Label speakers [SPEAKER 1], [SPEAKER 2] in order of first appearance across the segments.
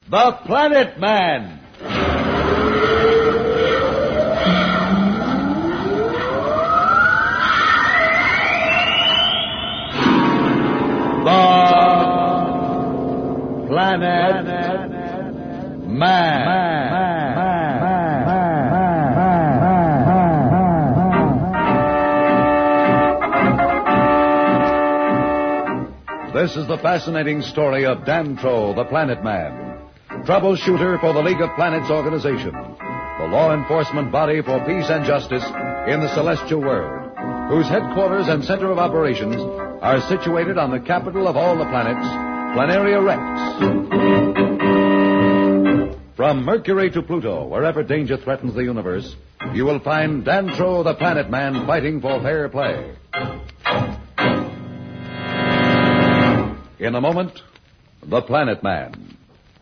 [SPEAKER 1] The Planet Man. The Planet Man. This is the fascinating story of Dantro, the Planet Man, troubleshooter for the League of Planets organization, the law enforcement body for peace and justice in the celestial world, whose headquarters and center of operations are situated on the capital of all the planets, Planaria Rex. From Mercury to Pluto, wherever danger threatens the universe, you will find Dantro, the Planet Man, fighting for fair play. In a moment, The Planet Man.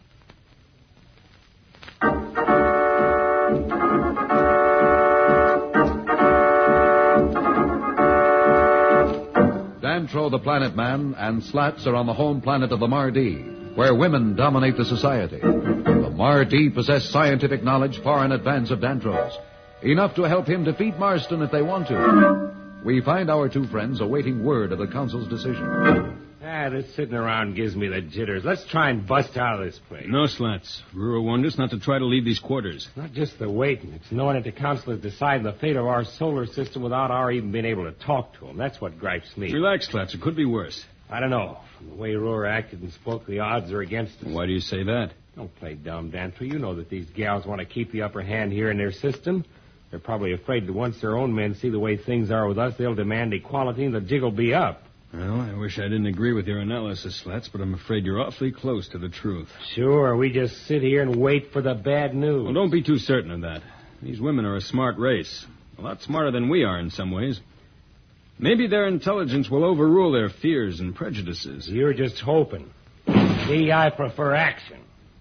[SPEAKER 1] Dantro, the Planet Man, and Slats are on the home planet of the Mardi, where women dominate the society. The Mardi possess scientific knowledge far in advance of Dantro's, enough to help him defeat Marston if they want to. We find our two friends awaiting word of the Council's decision.
[SPEAKER 2] This sitting around gives me the jitters. Let's try and bust out of this place.
[SPEAKER 3] No, Slats. Rura warned us not to try to leave these quarters.
[SPEAKER 2] It's not just the waiting. It's knowing that the Council has decided the fate of our solar system without our even being able to talk to them. That's what gripes me.
[SPEAKER 3] Relax, Slats. It could be worse.
[SPEAKER 2] I don't know. From the way Rura acted and spoke, the odds are against us.
[SPEAKER 3] Why do you say that?
[SPEAKER 2] Don't play dumb, Dantro. You know that these gals want to keep the upper hand here in their system. They're probably afraid that once their own men see the way things are with us, they'll demand equality and the jig will be up.
[SPEAKER 3] Well, I wish I didn't agree with your analysis, Slats, but I'm afraid you're awfully close to the truth.
[SPEAKER 2] Sure, we just sit here and wait for the bad news.
[SPEAKER 3] Well, don't be too certain of that. These women are a smart race. A lot smarter than we are in some ways. Maybe their intelligence will overrule their fears and prejudices.
[SPEAKER 2] You're just hoping. See, I prefer action.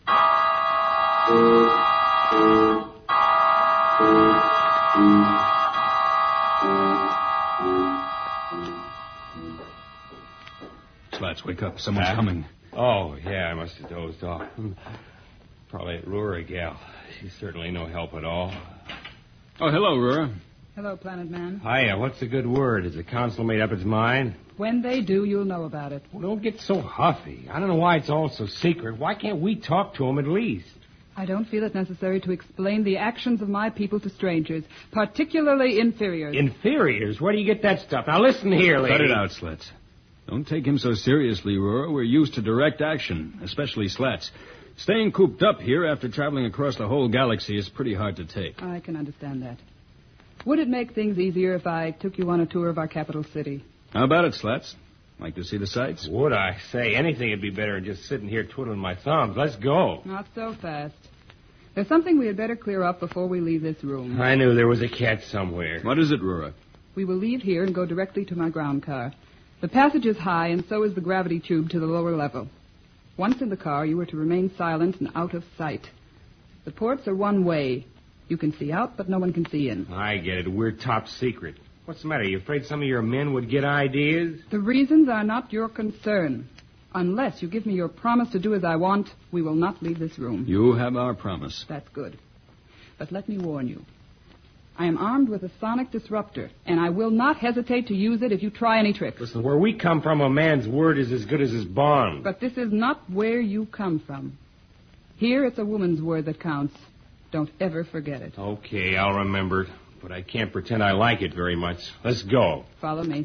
[SPEAKER 3] Slats, wake up. Someone's coming.
[SPEAKER 2] Oh, yeah, I must have dozed off. Probably a Rura gal. She's certainly no help at all.
[SPEAKER 3] Oh, hello, Rura.
[SPEAKER 4] Hello, Planet Man.
[SPEAKER 2] Hiya, what's the good word? Has the Council made up its mind?
[SPEAKER 4] When they do, you'll know about it.
[SPEAKER 2] Well, don't get so huffy. I don't know why it's all so secret. Why can't we talk to them at least?
[SPEAKER 4] I don't feel it necessary to explain the actions of my people to strangers, particularly inferiors.
[SPEAKER 2] Inferiors? Where do you get that stuff? Now, listen here, lady.
[SPEAKER 3] Cut it out, Slats. Don't take him so seriously, Rura. We're used to direct action, especially Slats. Staying cooped up here after traveling across the whole galaxy is pretty hard to take.
[SPEAKER 4] I can understand that. Would it make things easier if I took you on a tour of our capital city?
[SPEAKER 3] How about it, Slats? Like to see the sights?
[SPEAKER 2] Would I say? Anything would be better than just sitting here twiddling my thumbs. Let's go.
[SPEAKER 4] Not so fast. There's something we had better clear up before we leave this room.
[SPEAKER 2] I knew there was a catch somewhere.
[SPEAKER 3] What is it, Rura?
[SPEAKER 4] We will leave here and go directly to my ground car. The passage is high, and so is the gravity tube to the lower level. Once in the car, you are to remain silent and out of sight. The ports are one way. You can see out, but no one can see in.
[SPEAKER 2] I get it. We're top secret. What's the matter? You afraid some of your men would get ideas?
[SPEAKER 4] The reasons are not your concern. Unless you give me your promise to do as I want, we will not leave this room.
[SPEAKER 3] You have our promise.
[SPEAKER 4] That's good. But let me warn you. I am armed with a sonic disruptor, and I will not hesitate to use it if you try any tricks.
[SPEAKER 2] Listen, where we come from, a man's word is as good as his bond.
[SPEAKER 4] But this is not where you come from. Here, it's a woman's word that counts. Don't ever forget it.
[SPEAKER 2] Okay, I'll remember it. But I can't pretend I like it very much. Let's go.
[SPEAKER 4] Follow me.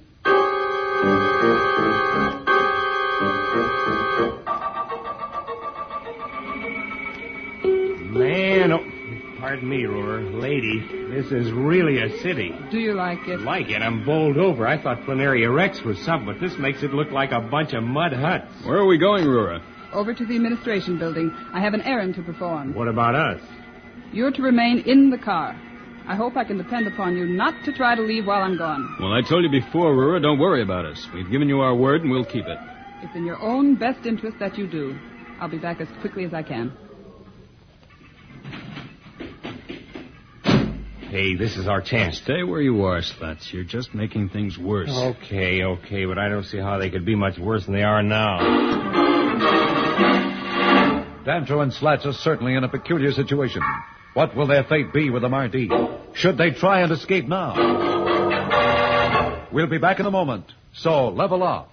[SPEAKER 2] Man, pardon me, Rura. Lady, this is really a city.
[SPEAKER 4] Do you like it?
[SPEAKER 2] Like it? I'm bowled over. I thought Planaria Rex was something, but this makes it look like a bunch of mud huts.
[SPEAKER 3] Where are we going, Rura?
[SPEAKER 4] Over to the administration building. I have an errand to perform.
[SPEAKER 2] What about us?
[SPEAKER 4] You're to remain in the car. I hope I can depend upon you not to try to leave while I'm gone.
[SPEAKER 3] Well, I told you before, Rura, don't worry about us. We've given you our word, and we'll keep it.
[SPEAKER 4] It's in your own best interest that you do. I'll be back as quickly as I can.
[SPEAKER 2] Hey, this is our chance.
[SPEAKER 3] Stay where you are, Slats. You're just making things worse.
[SPEAKER 2] Okay, but I don't see how they could be much worse than they are now.
[SPEAKER 1] Dantro and Slats are certainly in a peculiar situation. What will their fate be with the Mardi? Should they try and escape now? We'll be back in a moment, so level off.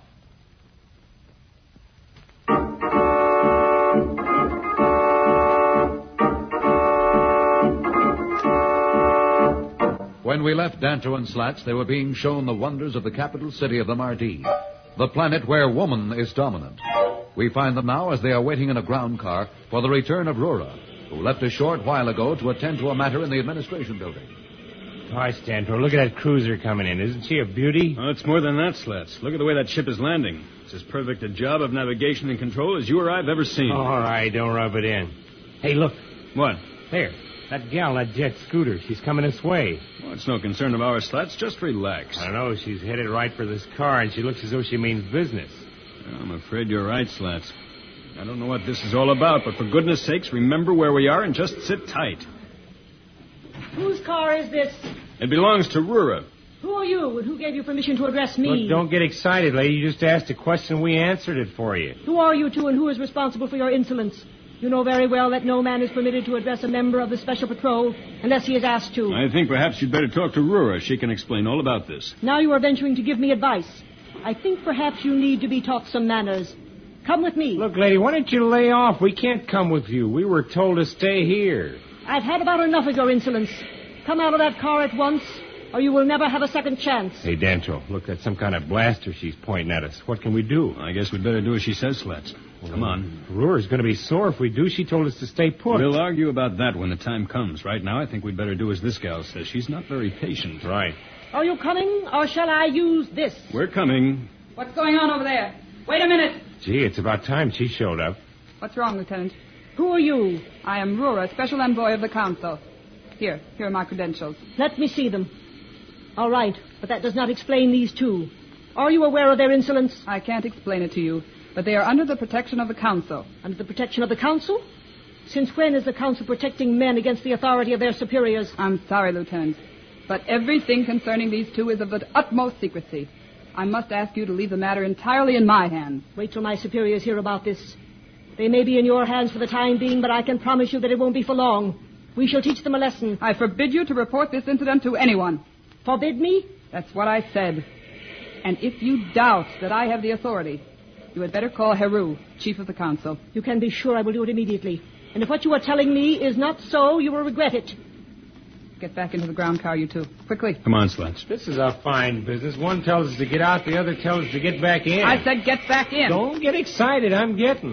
[SPEAKER 1] When we left Dantro and Slats, they were being shown the wonders of the capital city of the Mardi, the planet where woman is dominant. We find them now as they are waiting in a ground car for the return of Rura, who left a short while ago to attend to a matter in the administration building.
[SPEAKER 2] Gosh, Dantro, look at that cruiser coming in. Isn't she a beauty?
[SPEAKER 3] Oh, it's more than that, Slats. Look at the way that ship is landing. It's as perfect a job of navigation and control as you or I've ever seen.
[SPEAKER 2] All right, don't rub it in. Hey, look.
[SPEAKER 3] What?
[SPEAKER 2] There. That gal on that jet scooter. She's coming this way.
[SPEAKER 3] Well, it's no concern of ours, Slats. Just relax.
[SPEAKER 2] I don't know. She's headed right for this car, and she looks as though she means business.
[SPEAKER 3] I'm afraid you're right, Slats. I don't know what this is all about, but for goodness sakes, remember where we are and just sit tight.
[SPEAKER 5] Whose car is this?
[SPEAKER 3] It belongs to Rura.
[SPEAKER 5] Who are you, and who gave you permission to address me?
[SPEAKER 2] Look, don't get excited, lady. You just asked a question. We answered it for you.
[SPEAKER 5] Who are you two, and who is responsible for your insolence? You know very well that no man is permitted to address a member of the Special Patrol unless he is asked to.
[SPEAKER 3] I think perhaps you'd better talk to Rura. She can explain all about this.
[SPEAKER 5] Now you are venturing to give me advice. I think perhaps you need to be taught some manners. Come with me.
[SPEAKER 2] Look, lady, why don't you lay off? We can't come with you. We were told to stay here.
[SPEAKER 5] I've had about enough of your insolence. Come out of that car at once, or you will never have a second chance.
[SPEAKER 2] Hey, Dantro, look, that's some kind of blaster she's pointing at us. What can we do?
[SPEAKER 3] I guess we'd better do as she says, Slats. Come on.
[SPEAKER 2] Rura's going to be sore if we do. She told us to stay put.
[SPEAKER 3] We'll argue about that when the time comes. Right now, I think we'd better do as this gal says. She's not very patient.
[SPEAKER 2] Right.
[SPEAKER 5] Are you coming, or shall I use this?
[SPEAKER 3] We're coming.
[SPEAKER 4] What's going on over there? Wait a minute.
[SPEAKER 2] Gee, it's about time she showed up.
[SPEAKER 4] What's wrong, Lieutenant?
[SPEAKER 5] Who are you?
[SPEAKER 4] I am Rura, Special Envoy of the Council. Here are my credentials.
[SPEAKER 5] Let me see them. All right, but that does not explain these two. Are you aware of their insolence?
[SPEAKER 4] I can't explain it to you, but they are under the protection of the Council.
[SPEAKER 5] Under the protection of the Council? Since when is the Council protecting men against the authority of their superiors?
[SPEAKER 4] I'm sorry, Lieutenant, but everything concerning these two is of the utmost secrecy. I must ask you to leave the matter entirely in my hands.
[SPEAKER 5] Wait till my superiors hear about this. They may be in your hands for the time being, but I can promise you that it won't be for long. We shall teach them a lesson.
[SPEAKER 4] I forbid you to report this incident to anyone.
[SPEAKER 5] Forbid me?
[SPEAKER 4] That's what I said. And if you doubt that I have the authority, you had better call Heru, Chief of the Council.
[SPEAKER 5] You can be sure I will do it immediately. And if what you are telling me is not so, you will regret it.
[SPEAKER 4] Get back into the ground car, you two. Quickly.
[SPEAKER 3] Come on, Slats.
[SPEAKER 2] This is a fine business. One tells us to get out, the other tells us to get back in.
[SPEAKER 4] I said get back in.
[SPEAKER 2] Don't get excited. I'm getting.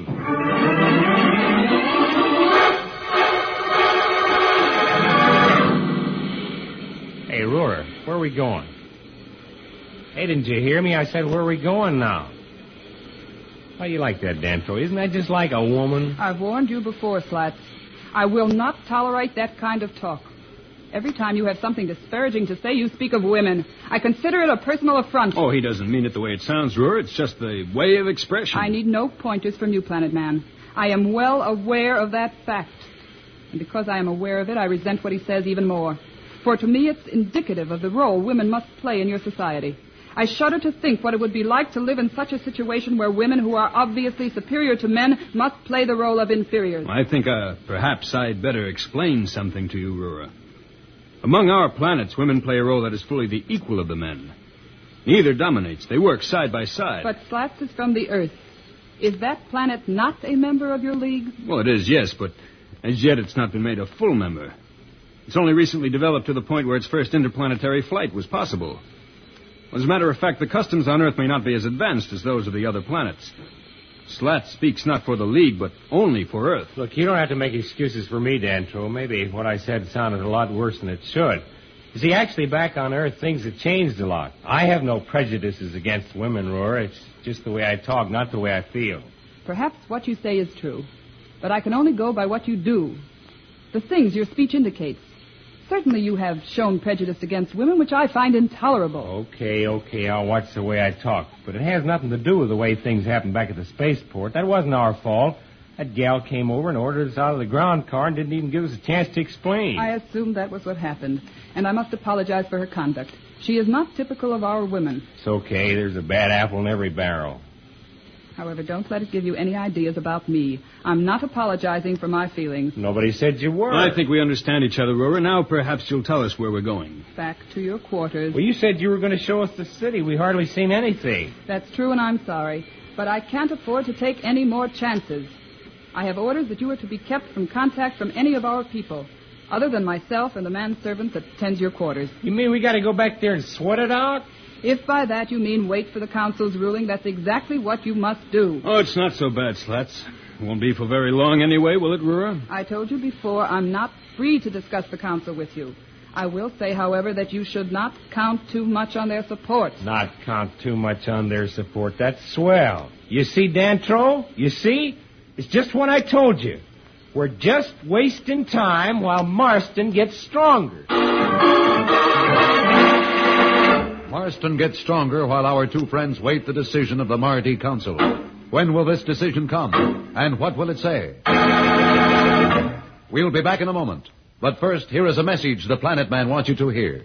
[SPEAKER 2] Hey, Rura, where are we going? Hey, didn't you hear me? I said, where are we going now? Why do you like that, Dantro? Isn't that just like a woman?
[SPEAKER 4] I've warned you before, Slats. I will not tolerate that kind of talk. Every time you have something disparaging to say, you speak of women. I consider it a personal affront.
[SPEAKER 3] Oh, he doesn't mean it the way it sounds, Rura. It's just the way of expression.
[SPEAKER 4] I need no pointers from you, Planet Man. I am well aware of that fact. And because I am aware of it, I resent what he says even more. For to me, it's indicative of the role women must play in your society. I shudder to think what it would be like to live in such a situation where women who are obviously superior to men must play the role of inferiors.
[SPEAKER 3] I think perhaps I'd better explain something to you, Rura. Among our planets, women play a role that is fully the equal of the men. Neither dominates. They work side by side.
[SPEAKER 4] But Slats is from the Earth. Is that planet not a member of your league?
[SPEAKER 3] Well, it is, yes, but as yet it's not been made a full member. It's only recently developed to the point where its first interplanetary flight was possible. As a matter of fact, the customs on Earth may not be as advanced as those of the other planets. Slats speaks not for the League, but only for Earth.
[SPEAKER 2] Look, you don't have to make excuses for me, Dantro. Maybe what I said sounded a lot worse than it should. You see, actually, back on Earth, things have changed a lot. I have no prejudices against women, Rura. It's just the way I talk, not the way I feel.
[SPEAKER 4] Perhaps what you say is true, but I can only go by what you do. The things your speech indicates. Certainly you have shown prejudice against women, which I find intolerable.
[SPEAKER 2] Okay, I'll watch the way I talk. But it has nothing to do with the way things happened back at the spaceport. That wasn't our fault. That gal came over and ordered us out of the ground car and didn't even give us a chance to explain.
[SPEAKER 4] I assume that was what happened, and I must apologize for her conduct. She is not typical of our women.
[SPEAKER 2] It's okay. There's a bad apple in every barrel.
[SPEAKER 4] However, don't let it give you any ideas about me. I'm not apologizing for my feelings.
[SPEAKER 2] Nobody said you were.
[SPEAKER 3] I think we understand each other, Roarer. Now perhaps you'll tell us where we're going.
[SPEAKER 4] Back to your quarters.
[SPEAKER 2] Well, you said you were going to show us the city. We hardly seen anything.
[SPEAKER 4] That's true, and I'm sorry. But I can't afford to take any more chances. I have orders that you are to be kept from contact from any of our people, other than myself and the manservant that tends your quarters.
[SPEAKER 2] You mean we got to go back there and sweat it out?
[SPEAKER 4] If by that you mean wait for the council's ruling, that's exactly what you must do.
[SPEAKER 3] Oh, it's not so bad, Slats. It won't be for very long anyway, will it, Roarer?
[SPEAKER 4] I told you before, I'm not free to discuss the council with you. I will say, however, that you should not count too much on their support.
[SPEAKER 2] Not count too much on their support. That's swell. You see, Dantro? You see? It's just what I told you. We're just wasting time while Marston gets stronger.
[SPEAKER 1] Marston gets stronger while our two friends wait the decision of the Mardi Council. When will this decision come? And what will it say? We'll be back in a moment. But first, here is a message the Planet Man wants you to hear.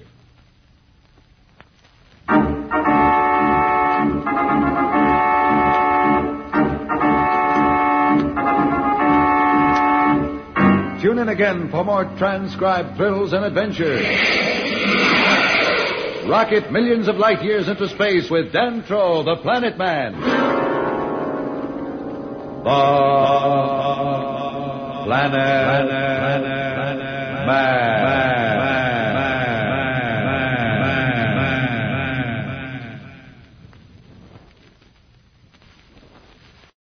[SPEAKER 1] Tune in again for more transcribed thrills and adventures. Rocket millions of light years into space with Dantro, the Planet Man. The Planet Man.